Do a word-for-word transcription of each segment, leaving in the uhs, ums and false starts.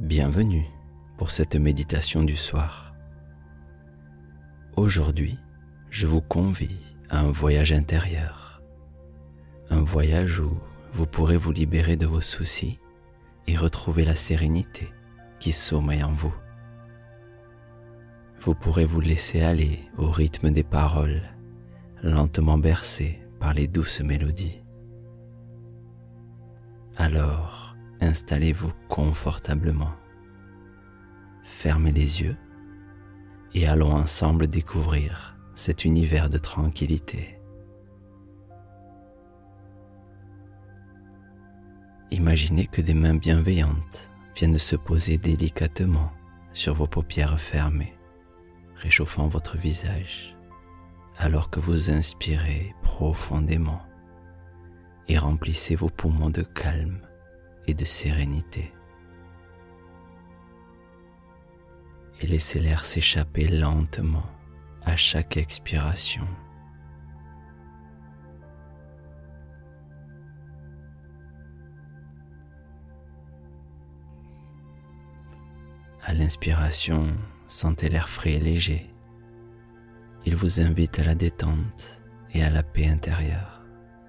Bienvenue pour cette méditation du soir. Aujourd'hui, je vous convie à un voyage intérieur. Un voyage où vous pourrez vous libérer de vos soucis et retrouver la sérénité qui sommeille en vous. Vous pourrez vous laisser aller au rythme des paroles, lentement bercé par les douces mélodies. Alors, installez-vous confortablement, fermez les yeux et allons ensemble découvrir cet univers de tranquillité. Imaginez que des mains bienveillantes viennent se poser délicatement sur vos paupières fermées, réchauffant votre visage, alors que vous inspirez profondément et remplissez vos poumons de calme et de sérénité. Et laissez l'air s'échapper lentement à chaque expiration. À l'inspiration, sentez l'air frais et léger. Il vous invite à la détente et à la paix intérieure.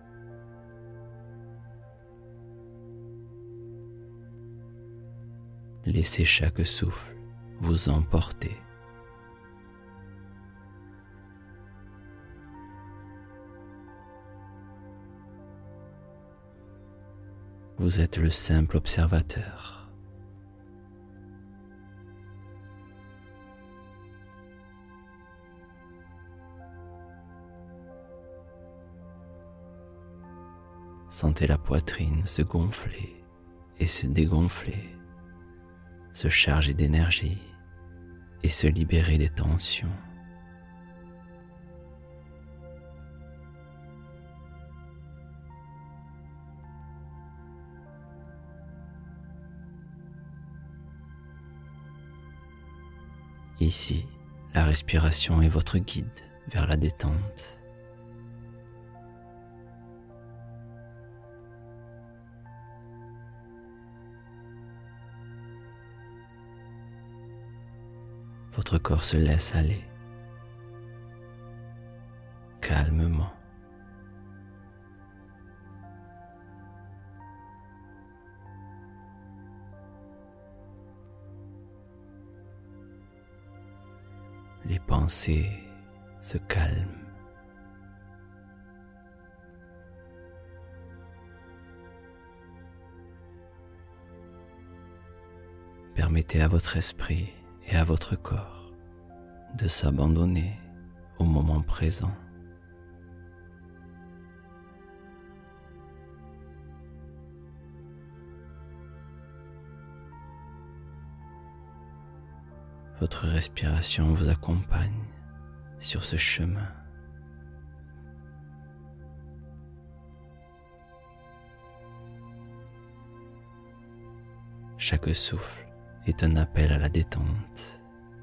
Laissez chaque souffle vous emporter. Vous êtes le simple observateur. Sentez la poitrine se gonfler et se dégonfler, se charger d'énergie et se libérer des tensions. Ici, la respiration est votre guide vers la détente. Votre corps se laisse aller, calmement. Les pensées se calment. Permettez à votre esprit et à votre corps de s'abandonner au moment présent. Votre respiration vous accompagne sur ce chemin. Chaque souffle est un appel à la détente.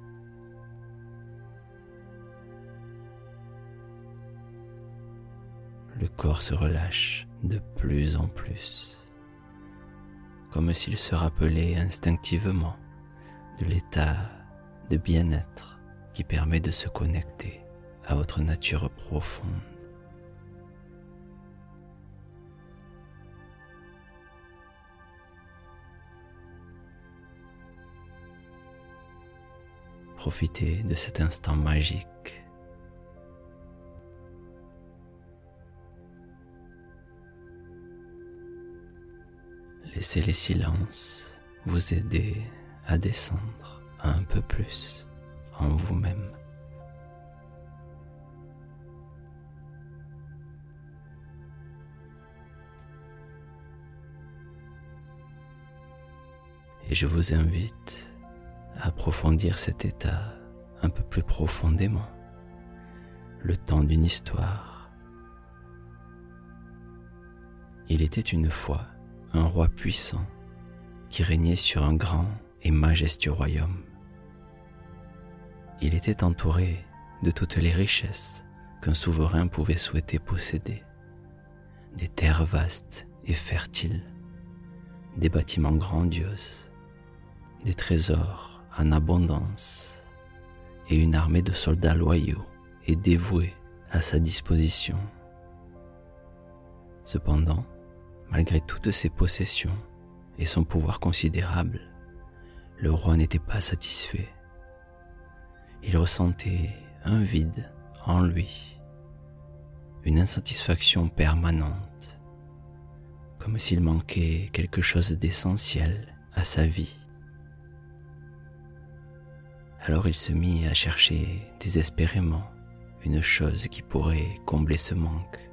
Le corps se relâche de plus en plus, comme s'il se rappelait instinctivement de l'état de bien-être qui permet de se connecter à votre nature profonde. Profitez de cet instant magique. Laissez les silences vous aider à descendre un peu plus en vous-même. Et je vous invite à approfondir cet état un peu plus profondément, le temps d'une histoire. Il était une fois un roi puissant qui régnait sur un grand et majestueux royaume. Il était entouré de toutes les richesses qu'un souverain pouvait souhaiter posséder, des terres vastes et fertiles, des bâtiments grandioses, des trésors en abondance et une armée de soldats loyaux et dévoués à sa disposition. Cependant, malgré toutes ses possessions et son pouvoir considérable, le roi n'était pas satisfait. Il ressentait un vide en lui, une insatisfaction permanente, comme s'il manquait quelque chose d'essentiel à sa vie. Alors il se mit à chercher désespérément une chose qui pourrait combler ce manque,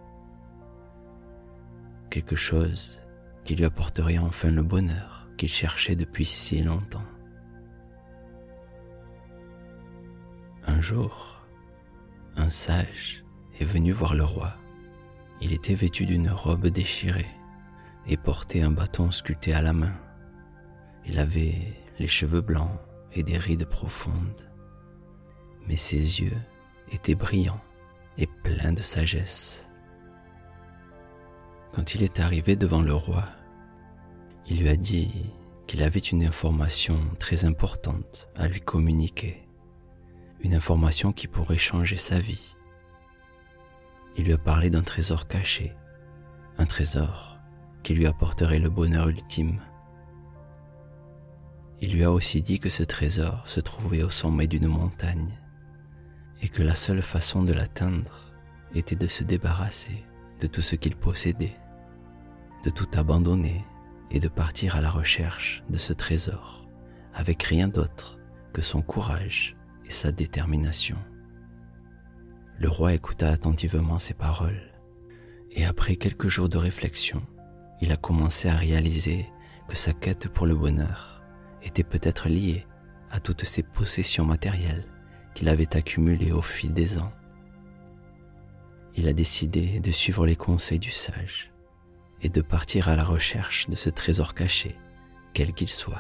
quelque chose qui lui apporterait enfin le bonheur qu'il cherchait depuis si longtemps. Un jour, un sage est venu voir le roi. Il était vêtu d'une robe déchirée et portait un bâton sculpté à la main. Il avait les cheveux blancs et des rides profondes, mais ses yeux étaient brillants et pleins de sagesse. Quand il est arrivé devant le roi, il lui a dit qu'il avait une information très importante à lui communiquer, une information qui pourrait changer sa vie. Il lui a parlé d'un trésor caché, un trésor qui lui apporterait le bonheur ultime. Il lui a aussi dit que ce trésor se trouvait au sommet d'une montagne et que la seule façon de l'atteindre était de se débarrasser de tout ce qu'il possédait, de tout abandonner et de partir à la recherche de ce trésor avec rien d'autre que son courage et sa détermination. Le roi écouta attentivement ces paroles et après quelques jours de réflexion, il a commencé à réaliser que sa quête pour le bonheur était peut-être liée à toutes ces possessions matérielles qu'il avait accumulées au fil des ans. Il a décidé de suivre les conseils du sage et de partir à la recherche de ce trésor caché, quel qu'il soit.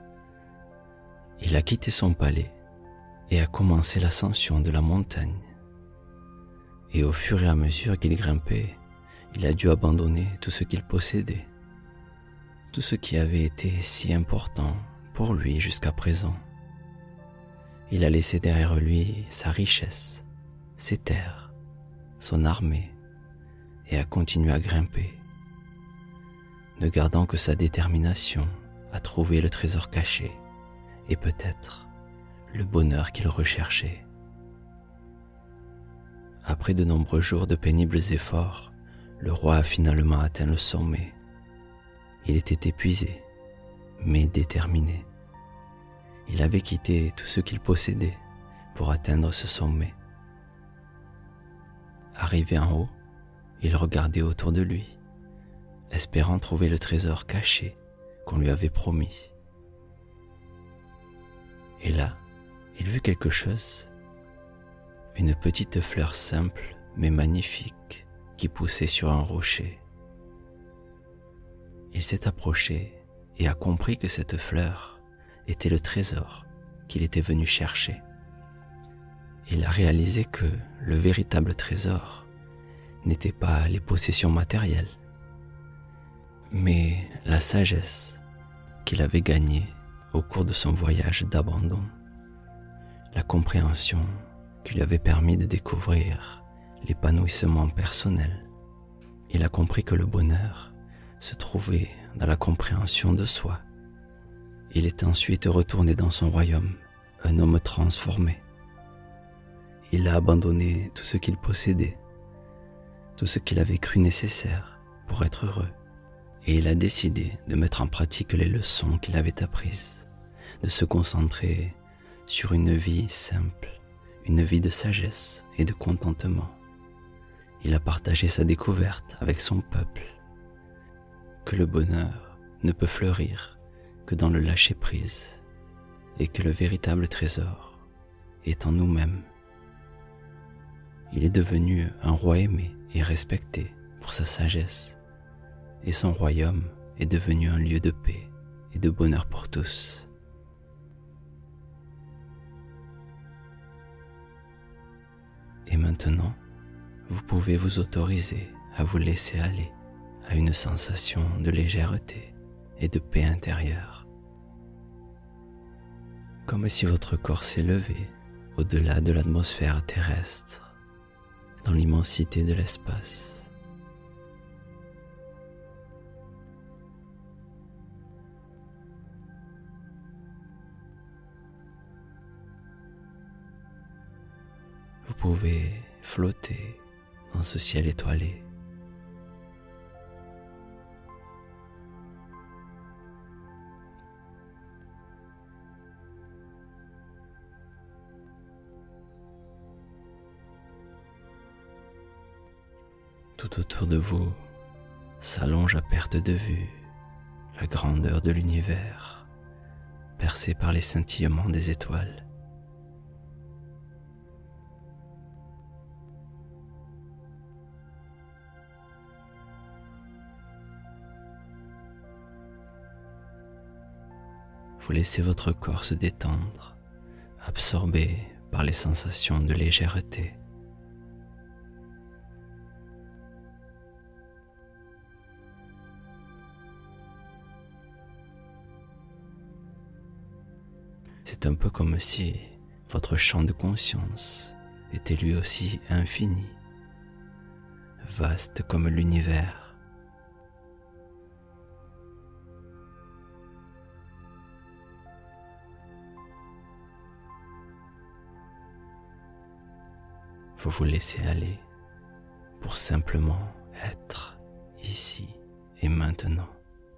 Il a quitté son palais et a commencé l'ascension de la montagne. Et au fur et à mesure qu'il grimpait, il a dû abandonner tout ce qu'il possédait, tout ce qui avait été si important pour lui jusqu'à présent. Il a laissé derrière lui sa richesse, ses terres, son armée, et a continué à grimper, ne gardant que sa détermination à trouver le trésor caché et peut-être le bonheur qu'il recherchait. Après de nombreux jours de pénibles efforts, le roi a finalement atteint le sommet. Il était épuisé, mais déterminé. Il avait quitté tout ce qu'il possédait pour atteindre ce sommet. Arrivé en haut, il regardait autour de lui, espérant trouver le trésor caché qu'on lui avait promis. Et là, il vit quelque chose, une petite fleur simple mais magnifique qui poussait sur un rocher. Il s'est approché et a compris que cette fleur était le trésor qu'il était venu chercher. Il a réalisé que le véritable trésor n'était pas les possessions matérielles, mais la sagesse qu'il avait gagnée au cours de son voyage d'abandon, la compréhension qui lui avait permis de découvrir l'épanouissement personnel. Il a compris que le bonheur se trouvait dans la compréhension de soi. Il est ensuite retourné dans son royaume, un homme transformé. Il a abandonné tout ce qu'il possédait, tout ce qu'il avait cru nécessaire pour être heureux, et il a décidé de mettre en pratique les leçons qu'il avait apprises, de se concentrer sur une vie simple, une vie de sagesse et de contentement. Il a partagé sa découverte avec son peuple, que le bonheur ne peut fleurir que dans le lâcher-prise et que le véritable trésor est en nous-mêmes. Il est devenu un roi aimé et respecté pour sa sagesse, et son royaume est devenu un lieu de paix et de bonheur pour tous. Et maintenant, vous pouvez vous autoriser à vous laisser aller à une sensation de légèreté et de paix intérieure. comme si votre corps s'élevait au-delà de l'atmosphère terrestre, dans l'immensité de l'espace. Vous pouvez flotter dans ce ciel étoilé. Tout autour de vous s'allonge à perte de vue la grandeur de l'univers, percée par les scintillements des étoiles. Vous laissez votre corps se détendre, absorbé par les sensations de légèreté. C'est un peu comme si votre champ de conscience était lui aussi infini, vaste comme l'univers. Vous vous laissez aller pour simplement être ici et maintenant.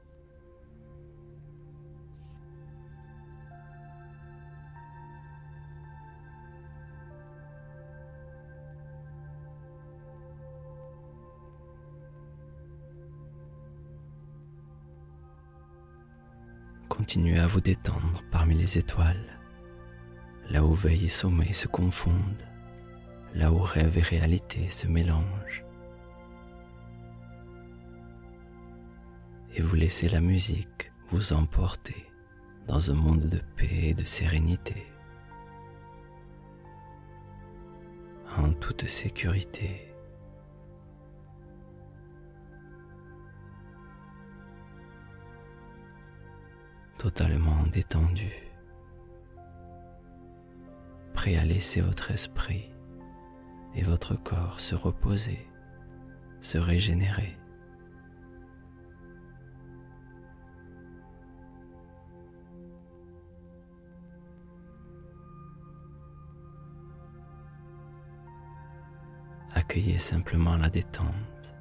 Continuez à vous détendre parmi les étoiles, là où veille et sommeil se confondent, là où rêve et réalité se mélangent. Et vous laissez la musique vous emporter dans un monde de paix et de sérénité, en toute sécurité. Totalement détendu, prêt à laisser votre esprit et votre corps se reposer, se régénérer. Accueillez simplement la détente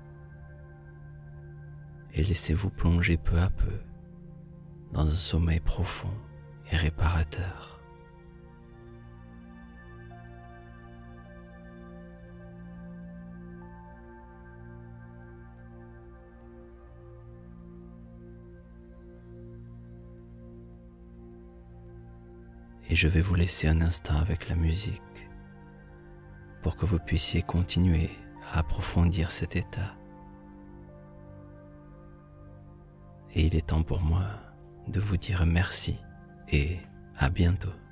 et laissez-vous plonger peu à peu dans un sommeil profond et réparateur. Et je vais vous laisser un instant avec la musique pour que vous puissiez continuer à approfondir cet état. Et il est temps pour moi de vous dire merci et à bientôt.